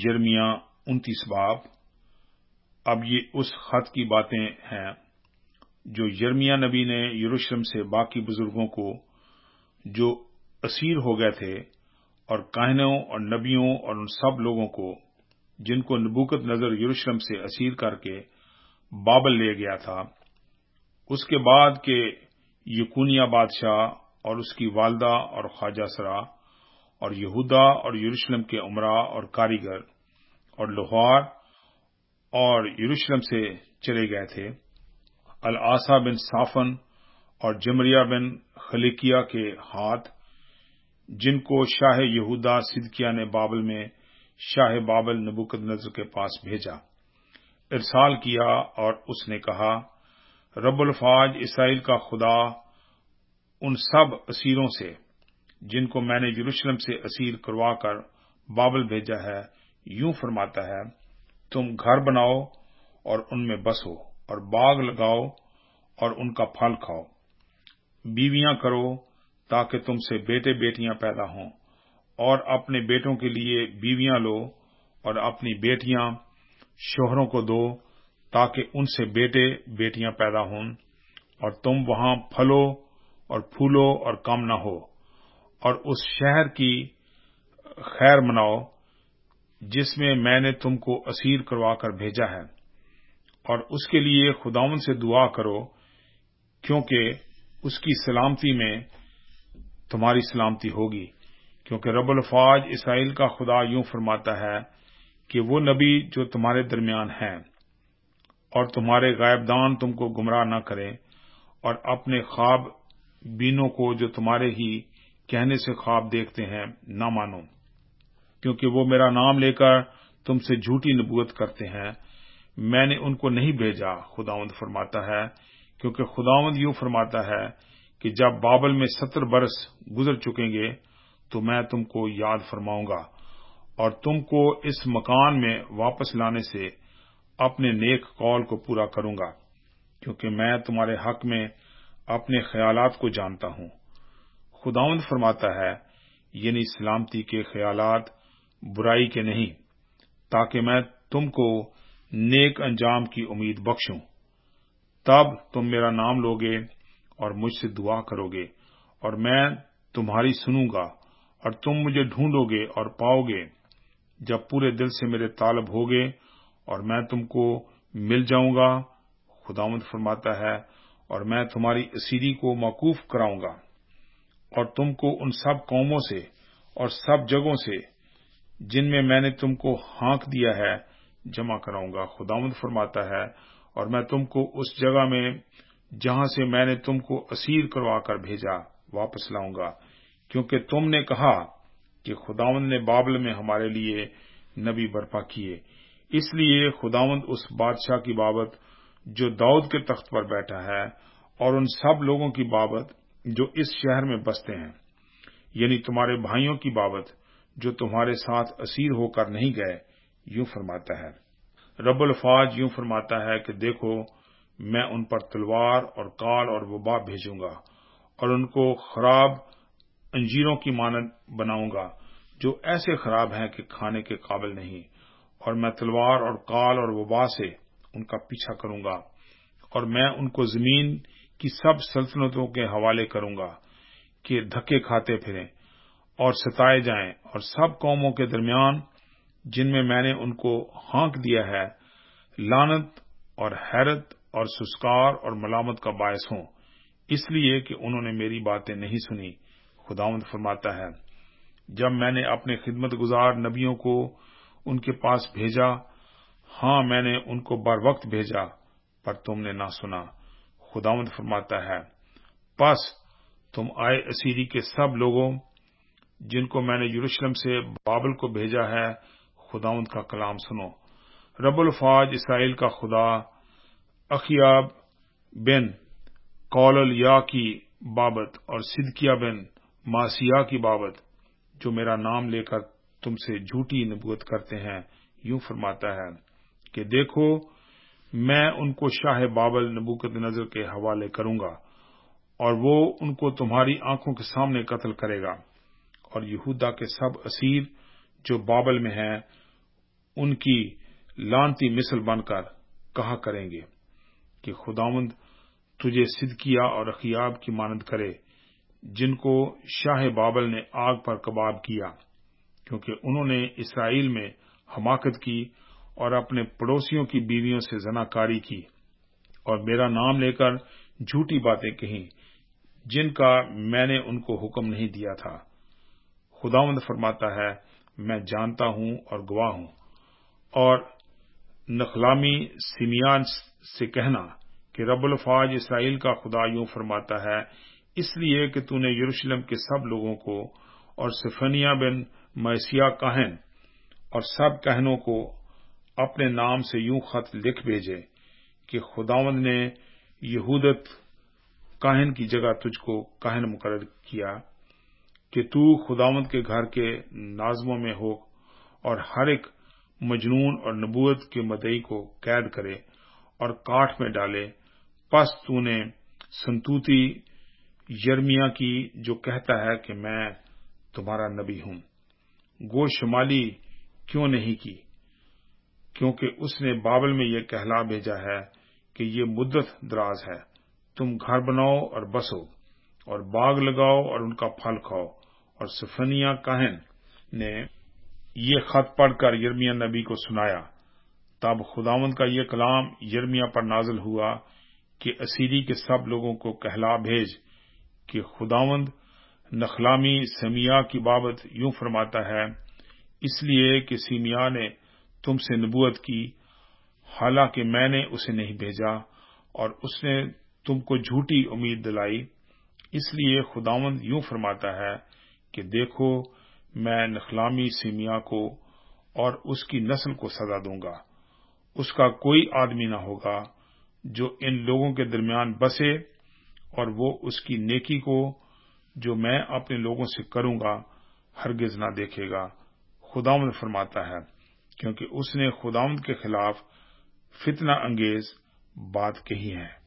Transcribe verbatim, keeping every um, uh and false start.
یرمیہ انتیس باب۔ اب یہ اس خط کی باتیں ہیں جو یرمیہ نبی نے یروشلم سے باقی بزرگوں کو جو اسیر ہو گئے تھے، اور کاہنوں اور نبیوں اور ان سب لوگوں کو جن کو نبوکت نظر یروشلم سے اسیر کر کے بابل لے گیا تھا، اس کے بعد کہ یکونیہ بادشاہ اور اس کی والدہ اور خواجہ سرا اور یہودا اور یروشلم کے عمرا اور کاریگر اور لوہار اور یروشلم سے چلے گئے تھے، العاصا بن صافن اور جمریہ بن خلقیہ کے ہاتھ، جن کو شاہ یہودا صدقیہ نے بابل میں شاہ بابل نبوکت نظر کے پاس بھیجا، ارسال کیا، اور اس نے کہا، رب الفاج اسرائیل کا خدا ان سب اسیروں سے جن کو میں نے یروشلم سے اسیر کروا کر بابل بھیجا ہے، یوں فرماتا ہے، تم گھر بناؤ اور ان میں بسو، اور باغ لگاؤ اور ان کا پھل کھاؤ، بیویاں کرو تاکہ تم سے بیٹے بیٹیاں پیدا ہوں، اور اپنے بیٹوں کے لیے بیویاں لو اور اپنی بیٹیاں شوہروں کو دو تاکہ ان سے بیٹے بیٹیاں پیدا ہوں، اور تم وہاں پھلو اور پھولو اور کم نہ ہو، اور اس شہر کی خیر مناؤ جس میں میں نے تم کو اسیر کروا کر بھیجا ہے، اور اس کے لیے خداوند سے دعا کرو، کیونکہ اس کی سلامتی میں تمہاری سلامتی ہوگی، کیونکہ رب الفاج اسرائیل کا خدا یوں فرماتا ہے کہ وہ نبی جو تمہارے درمیان ہیں اور تمہارے غائب دان تم کو گمراہ نہ کریں، اور اپنے خواب بینوں کو جو تمہارے ہی کہنے سے خواب دیکھتے ہیں نہ مانو، کیونکہ وہ میرا نام لے کر تم سے جھوٹی نبوت کرتے ہیں، میں نے ان کو نہیں بھیجا، خداوند فرماتا ہے، کیونکہ خداوند یوں فرماتا ہے کہ جب بابل میں ستر برس گزر چکیں گے تو میں تم کو یاد فرماؤں گا، اور تم کو اس مکان میں واپس لانے سے اپنے نیک قول کو پورا کروں گا، کیونکہ میں تمہارے حق میں اپنے خیالات کو جانتا ہوں، خداوند فرماتا ہے، یعنی سلامتی کے خیالات، برائی کے نہیں، تاکہ میں تم کو نیک انجام کی امید بخشوں۔ تب تم میرا نام لوگے اور مجھ سے دعا کرو گے، اور میں تمہاری سنوں گا، اور تم مجھے ڈھونڈو گے اور پاؤ گے جب پورے دل سے میرے طالب ہوگے، اور میں تم کو مل جاؤں گا، خداوند فرماتا ہے، اور میں تمہاری اسیری کو موقوف کراؤں گا، اور تم کو ان سب قوموں سے اور سب جگہوں سے جن میں میں نے تم کو ہانک دیا ہے جمع کراؤں گا، خداوند فرماتا ہے، اور میں تم کو اس جگہ میں جہاں سے میں نے تم کو اسیر کروا کر بھیجا واپس لاؤں گا، کیونکہ تم نے کہا کہ خداوند نے بابل میں ہمارے لیے نبی برپا کیے، اس لیے خداوند اس بادشاہ کی بابت جو داؤد کے تخت پر بیٹھا ہے، اور ان سب لوگوں کی بابت جو اس شہر میں بستے ہیں، یعنی تمہارے بھائیوں کی بابت جو تمہارے ساتھ اسیر ہو کر نہیں گئے، یوں فرماتا ہے، رب الفاج یوں فرماتا ہے کہ دیکھو، میں ان پر تلوار اور کال اور وبا بھیجوں گا، اور ان کو خراب انجیروں کی مانند بناؤں گا جو ایسے خراب ہیں کہ کھانے کے قابل نہیں، اور میں تلوار اور کال اور وبا سے ان کا پیچھا کروں گا، اور میں ان کو زمین کی سب سلطنتوں کے حوالے کروں گا کہ دھکے کھاتے پھریں اور ستائے جائیں، اور سب قوموں کے درمیان جن میں میں نے ان کو ہانک دیا ہے لعنت اور حیرت اور سسکار اور ملامت کا باعث ہوں، اس لیے کہ انہوں نے میری باتیں نہیں سنی، خداوند فرماتا ہے۔ جب میں نے اپنے خدمت گزار نبیوں کو ان کے پاس بھیجا، ہاں میں نے ان کو بر وقت بھیجا، پر تم نے نہ سنا، خداوند فرماتا ہے۔ پس تم آئے اسیری کے سب لوگوں جن کو میں نے یروشلم سے بابل کو بھیجا ہے، خداوند کا کلام سنو، رب الفاج اسرائیل کا خدا اخیاب بن کوللیہ کی بابت اور صدقیہ بن معصیہ کی بابت جو میرا نام لے کر تم سے جھوٹی نبوت کرتے ہیں، یوں فرماتا ہے کہ دیکھو، میں ان کو شاہ بابل نبوکت نظر کے حوالے کروں گا، اور وہ ان کو تمہاری آنکھوں کے سامنے قتل کرے گا، اور یہودا کے سب اسیر جو بابل میں ہیں ان کی لعنتی مثل بن کر کہا کریں گے کہ خداوند تجھے صدقیہ اور اخیاب کی مانند کرے، جن کو شاہ بابل نے آگ پر کباب کیا، کیونکہ انہوں نے اسرائیل میں حماقت کی اور اپنے پڑوسیوں کی بیویوں سے زناکاری کی اور میرا نام لے کر جھوٹی باتیں کہیں، جن کا میں نے ان کو حکم نہیں دیا تھا۔ خداوند فرماتا ہے، میں جانتا ہوں اور گواہ ہوں۔ اور نخلامی سمیان سے کہنا کہ رب الافواج اسرائیل کا خدا یوں فرماتا ہے، اس لیے کہ تو نے یروشلم کے سب لوگوں کو اور صفنیہ بن معصیہ کاہن اور سب کہنوں کو اپنے نام سے یوں خط لکھ بھیجے کہ خداوند نے یہودت کاہن کی جگہ تجھ کو کاہن مقرر کیا کہ تو خداوند کے گھر کے ناظموں میں ہو اور ہر ایک مجنون اور نبوت کے مدعی کو قید کرے اور کاٹھ میں ڈالے۔ پس تو نے سنتوتی یرمیا کی جو کہتا ہے کہ میں تمہارا نبی ہوں، گو شمالی کیوں نہیں کی، کیونکہ اس نے بابل میں یہ کہلا بھیجا ہے کہ یہ مدت دراز ہے، تم گھر بناؤ اور بسو اور باغ لگاؤ اور ان کا پھل کھاؤ۔ اور صفنیہ کاہن نے یہ خط پڑھ کر یرمیا نبی کو سنایا۔ تب خداوند کا یہ کلام یرمیا پر نازل ہوا کہ اسیری کے سب لوگوں کو کہلا بھیج کہ خداوند نخلامی سمیا کی بابت یوں فرماتا ہے، اس لیے کہ سیمیا نے تم سے نبوت کی، حالانکہ میں نے اسے نہیں بھیجا، اور اس نے تم کو جھوٹی امید دلائی۔ اس لیے خداوند یوں فرماتا ہے کہ دیکھو، میں نخلامی سیمیا کو اور اس کی نسل کو سزا دوں گا، اس کا کوئی آدمی نہ ہوگا جو ان لوگوں کے درمیان بسے، اور وہ اس کی نیکی کو جو میں اپنے لوگوں سے کروں گا ہرگز نہ دیکھے گا، خداوند فرماتا ہے، کیونکہ اس نے خداوند کے خلاف فتنہ انگیز بات کہی ہے۔